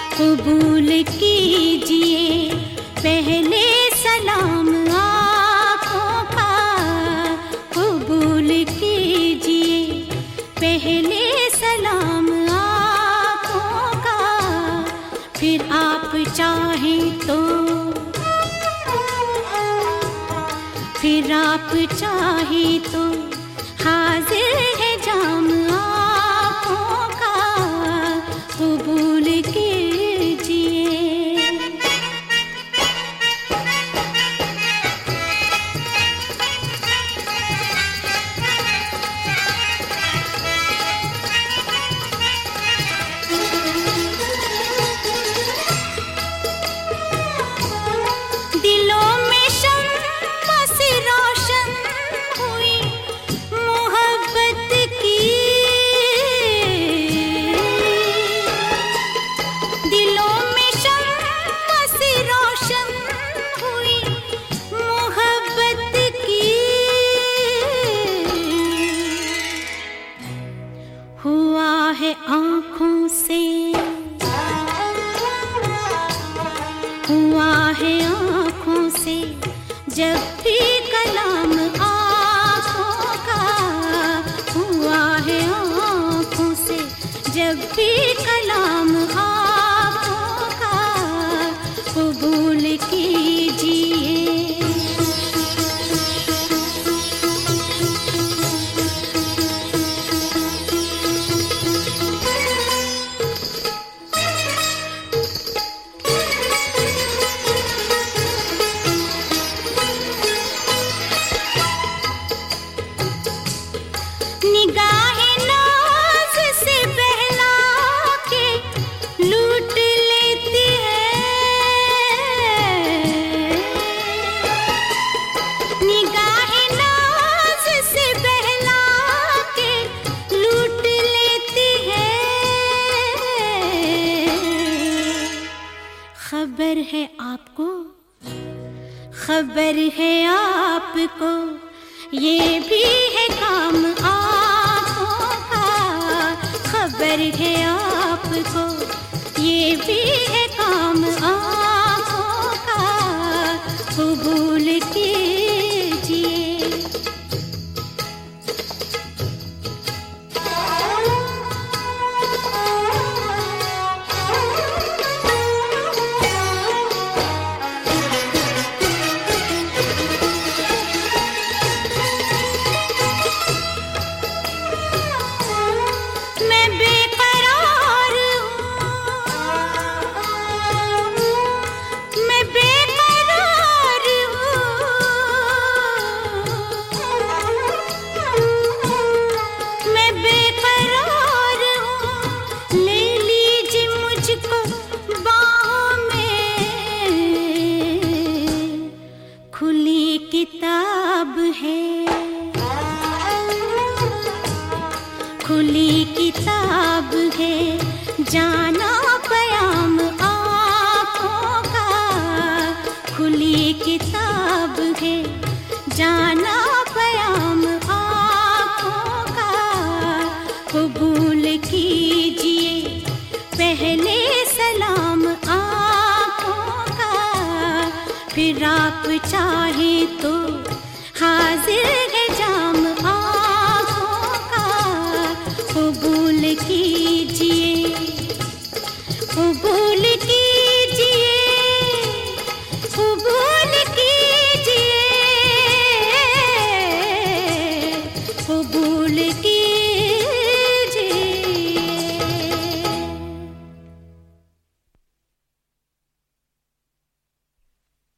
कबूल कीजिए पहले सलाम आँखों का, कबूल कीजिए पहले सलाम आँखों का। फिर आप चाहें तो, फिर आप चाहें तो हाजिर है जाम आँखों का, कबूल कीजिए। दिलों में शम्मा से रोशन हुई मोहब्बत की, दिलों में शम्मा से रोशन हुई मोहब्बत की। हुआ है आँखों से, हुआ है आँखों से जब भी कलाम आँखों का, हुआ है आँखों से जब भी कलाम आँखों का, कबूल कीजिए। निगाहें नाज़ से बहला के लूट लेती है, निगाहें नाज़ से बहला के लूट लेती है। खबर है आपको, खबर है आपको, ये भी है काम आँखों का। खबर है आपको, ये भी है काम आँखों का, कबूल कीजिए। मैं बेकरार हूँ, मैं बेकरार हूँ, मैं बेकरार हूँ। ले लीजिए मुझको बाहों में, खुली किताब है, खुली किताब है, जाना पयाम आँखों का। खुली किताब है, जाना पयाम आँखों का, कबूल कीजिए पहले सलाम आँखों का। फिर आप चाहें तो हाजिर है जाम आँखों का, कबूल कीजिए, कबूल कीजिए, कबूल कीजिए, कबूल कीजिए।